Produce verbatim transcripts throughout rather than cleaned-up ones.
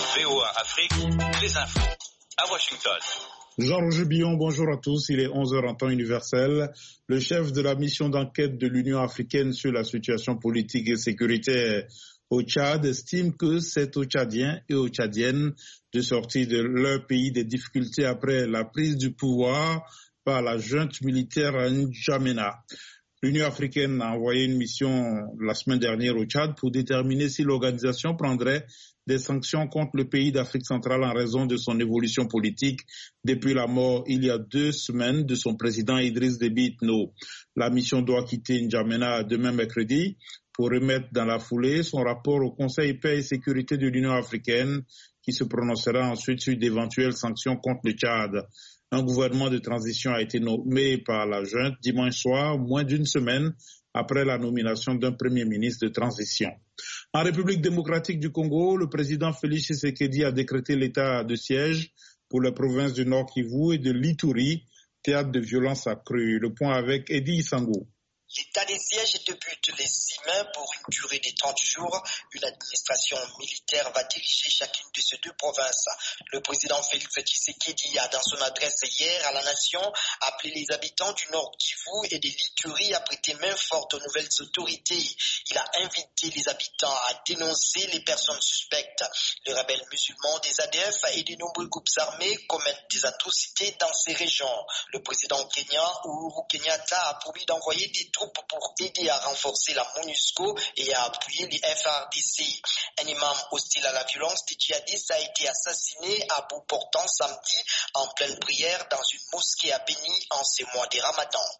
V O A Afrique, les infos à Washington. Jean-Roger Billon, bonjour à tous. Il est onze heures en temps universel. Le chef de la mission d'enquête de l'Union africaine sur la situation politique et sécuritaire au Tchad estime que c'est aux Tchadiens et aux Tchadiennes de sortir de leur pays des difficultés après la prise du pouvoir par la junte militaire à N'Djamena. L'Union africaine a envoyé une mission la semaine dernière au Tchad pour déterminer si l'organisation prendrait des sanctions contre le pays d'Afrique centrale en raison de son évolution politique depuis la mort il y a deux semaines de son président Idriss Déby Itno. La mission doit quitter N'Djamena demain mercredi pour remettre dans la foulée son rapport au Conseil paix et sécurité de l'Union africaine qui se prononcera ensuite sur d'éventuelles sanctions contre le Tchad. Un gouvernement de transition a été nommé par la junte dimanche soir, moins d'une semaine après la nomination d'un premier ministre de transition. En République démocratique du Congo, le président Félix Tshisekedi a décrété l'état de siège pour les provinces du Nord Kivu et de l'Ituri, théâtre de violences accrues. Le point avec Eddie Sango. L'état des sièges débute les six mai pour une durée de trente jours. Une administration militaire va diriger chacune de ces deux provinces. Le président Félix Tshisekedi a, dans son adresse hier à la nation, appelé les habitants du Nord Kivu et de l'Ituri à prêter main forte aux nouvelles autorités. Il a invité les habitants à dénoncer les personnes suspectes. Les rebelles musulmans des A D F et de nombreux groupes armés commettent des atrocités dans ces régions. Le président kenyan Uhuru Kenyatta a promis d'envoyer des pour aider à renforcer la MONUSCO et à appuyer les F R D C. Un imam hostile à la violence des djihadistes a été assassiné à bout portant samedi en pleine prière dans une mosquée à Béni en ces mois des Ramadans.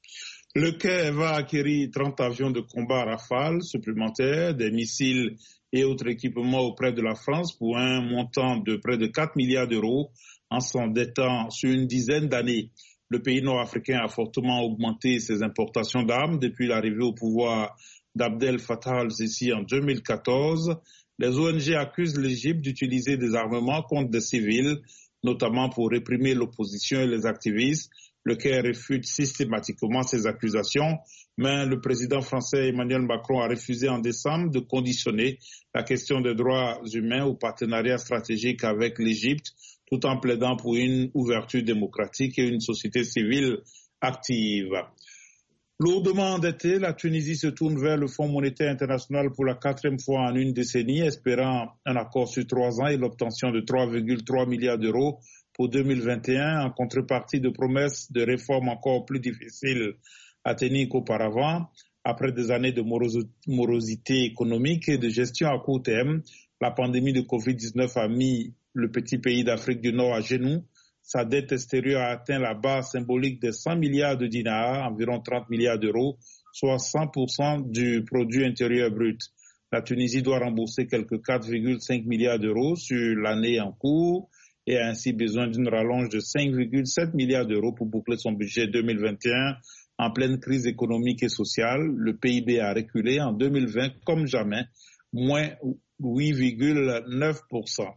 Le Caire va acquérir trente avions de combat Rafale supplémentaires, des missiles et autres équipements auprès de la France pour un montant de près de quatre milliards d'euros en s'endettant sur une dizaine d'années. Le pays nord-africain a fortement augmenté ses importations d'armes depuis l'arrivée au pouvoir d'Abdel Fattah al-Sisi en deux mille quatorze. Les O N G accusent l'Égypte d'utiliser des armements contre des civils, notamment pour réprimer l'opposition et les activistes. Le Caire réfute systématiquement ces accusations, mais le président français Emmanuel Macron a refusé en décembre de conditionner la question des droits humains au partenariat stratégique avec l'Égypte, tout en plaidant pour une ouverture démocratique et une société civile active. Lourdement endettée, la Tunisie se tourne vers le Fonds monétaire international pour la quatrième fois en une décennie, espérant un accord sur trois ans et l'obtention de trois virgule trois milliards d'euros pour deux mille vingt et un, en contrepartie de promesses de réformes encore plus difficiles à tenir qu'auparavant. Après des années de morosité économique et de gestion à court terme, la pandémie de covid dix-neuf a mis le petit pays d'Afrique du Nord à genoux. Sa dette extérieure a atteint la barre symbolique des cent milliards de dinars, environ trente milliards d'euros, soit cent pour cent du produit intérieur brut. La Tunisie doit rembourser quelques quatre virgule cinq milliards d'euros sur l'année en cours et a ainsi besoin d'une rallonge de cinq virgule sept milliards d'euros pour boucler son budget deux mille vingt et un. En pleine crise économique et sociale, le P I B a reculé en deux mille vingt comme jamais, moins huit virgule neuf pour cent.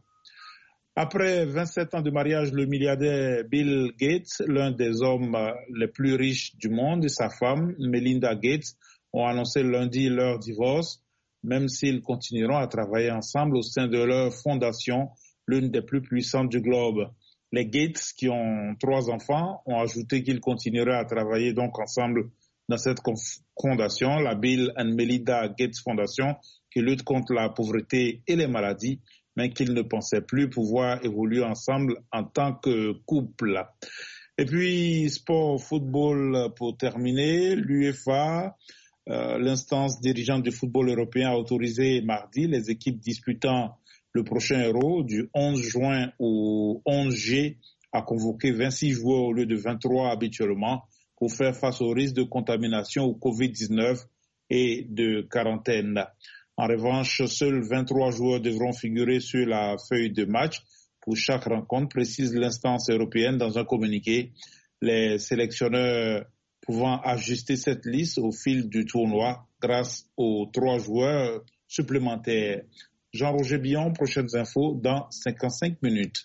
Après vingt-sept ans de mariage, le milliardaire Bill Gates, l'un des hommes les plus riches du monde, et sa femme, Melinda Gates, ont annoncé lundi leur divorce, même s'ils continueront à travailler ensemble au sein de leur fondation, l'une des plus puissantes du globe. Les Gates, qui ont trois enfants, ont ajouté qu'ils continueraient à travailler donc ensemble dans cette fondation, la Bill and Melinda Gates Foundation, qui lutte contre la pauvreté et les maladies, mais qu'ils ne pensaient plus pouvoir évoluer ensemble en tant que couple. Et puis, sport, football pour terminer, l'U F A, euh, l'instance dirigeante du football européen, a autorisé mardi les équipes disputant le prochain Euro du onze juin au onze juillet à convoquer vingt-six joueurs au lieu de vingt-trois habituellement pour faire face au risque de contamination au covid dix-neuf et de quarantaine. En revanche, seuls vingt-trois joueurs devront figurer sur la feuille de match pour chaque rencontre, précise l'instance européenne dans un communiqué. Les sélectionneurs pouvant ajuster cette liste au fil du tournoi grâce aux trois joueurs supplémentaires. Jean-Roger Billon, prochaines infos dans cinquante-cinq minutes.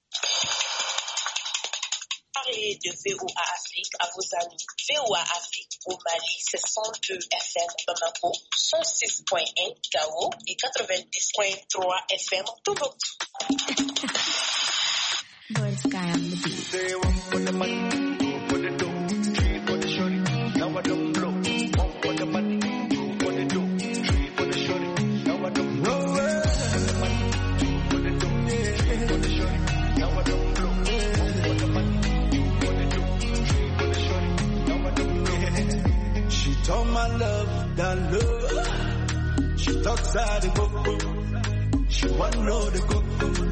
Parlez de V O A Afrique à vos amis. V O A Afrique au Mali, c'est cent deux F M Bamako, cent six point un Gao et quatre-vingt-dix point trois F M Tombouctou. Bird Sky on the beat. Say one for the money, two for the dough, three for the shorty. Now I don't blow. One for the money, two for the dough, three for the shorty. Now I don't blow. One for the money, two for the dough, three for the shorty. Now I don't blow. One for the money, two for the dough, three for the shorty. Now I don't blow. She told my love that love. She talks out the book. She want to know the cook.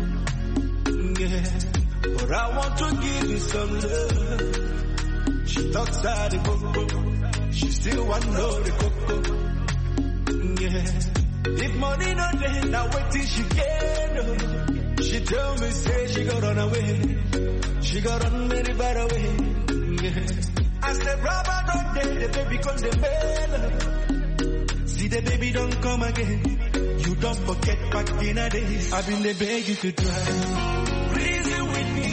Yeah. But I want to give you some love. She talks out the book. She still want to know the cocoa. Yeah. If money not there, now wait till she get up. She tell me, say she got run away. She got run very far away. Yeah. I said, rubber not there, the baby come the bell. See the baby don't come again. You don't forget back in the days. I've been the beg you to try. Reason with me.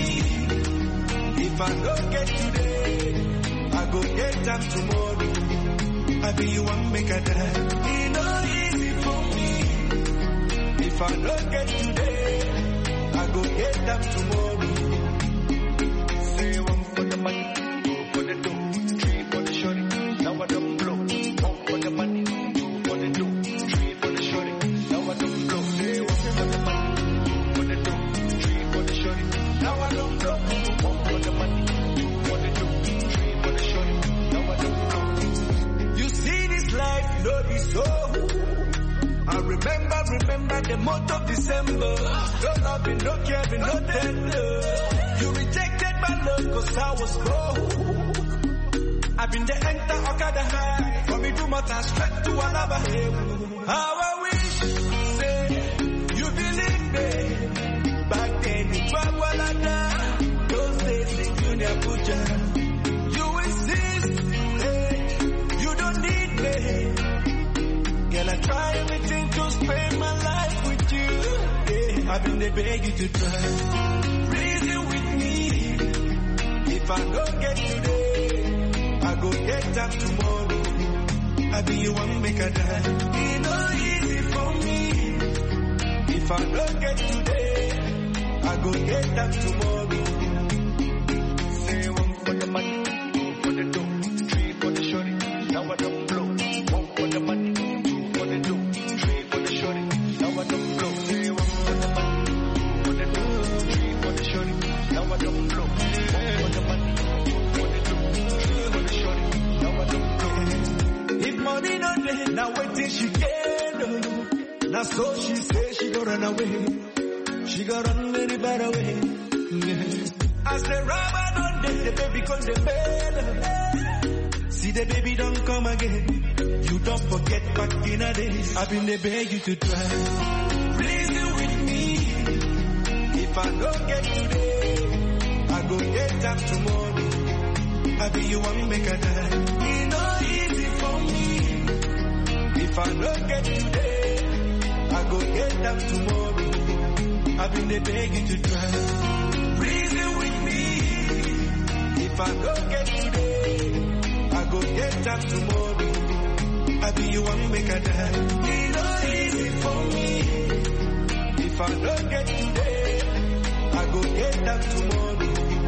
If I don't get today, I go get them tomorrow. I be you want make a die. It no easy for me. If I don't get today, I go get them tomorrow. Say one for the money, two for the dough, three for the shorty. Now I don't blow. One for the money, two for the dough, three for the shorty. Now I don't blow. Say one for the money, two for the dough, three for the shorty. Now I don't blow. One for the money, two for the dough, three for the shorty. Now I don't blow. You see this life, no be so. I remember, remember the month of December. No loving, no caring, no tender. You rejected my love cause I was broke. I've been the enter Okada high. For me do matter straight to Alaba. How I wish, say, you believe me. Back then in Bagwalada, those days in Junior Puja. You insist, hey, you don't need me. Girl, I try everything to spend my life with you. Yeah, I've been the beg you to try. Reason with me. If I don't get today, I go get them tomorrow. I be you want make a die. It no easy for me. If I don't get today, I go get them tomorrow. Say one for the money, two for the dough, three for the shorty. Now I don't blow. One for the money, two for the dough, three for the shorty. Now I don't blow. Say one for the money, two for the dough, three for the shorty. Now I don't blow. One for the money, two for the dough, three for the shorty. Now I don't blow. If money not there, now wait till she get up. Now so she say she go run away. She got run very bad away. Yeah. I said, rubber don't there, the baby come the bell. See the baby don't come again. You don't forget back in the days. I've been the beg you to try. Reason with me. If I don't get today, I go get them tomorrow. I be you want make a die. It no easy for me. If I don't get today, I go get them tomorrow. I've been the beg you to try. Reason with me. If I don't get today, I go get them tomorrow. I be you want make a die. It no easy for me. If I don't get today, I go get them tomorrow.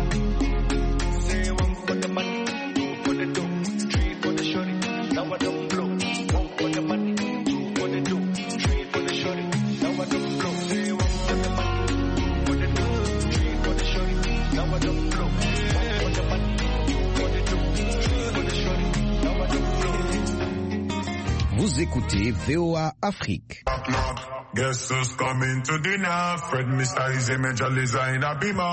Say one for the money, two for the dough, three for the shorty. Now I don't blow. One for the money, two for the dough, three for the shorty. Now I don't blow. Say one for the money, two for the dough, three for the shorty. Now I don't blow. One for the money, two for the dough, three for the shorty. Now I don't blow. Vous écoutez V O A Afrique. Guess who's coming to dinner? Fred Mister Easy Major Liza in a beamer.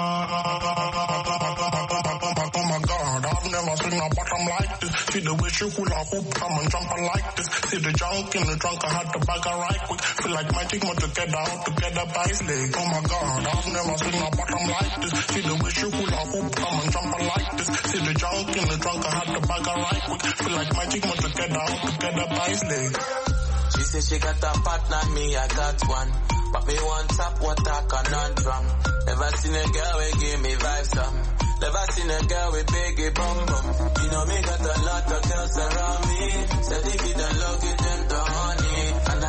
Oh my God, I've never seen a bottom like this. See the way she hula hoop, come and jump like this. See the junk in the trunk, I had to bag her right quick. Feel like magic, more together, out together by his leg. Oh my God, I've never seen a bottom like this. See the way she hula hoop, come and jump like this. See the junk in the trunk, I had to bag her right quick. Feel like magic, more together, out together by his leg. She said she got a partner, me I got one. But me want top water conundrum. Never seen a girl we give me vibes some. Never seen a girl with biggie bum bum. You know me got a lot of girls around me. Said if you don't love it, then don't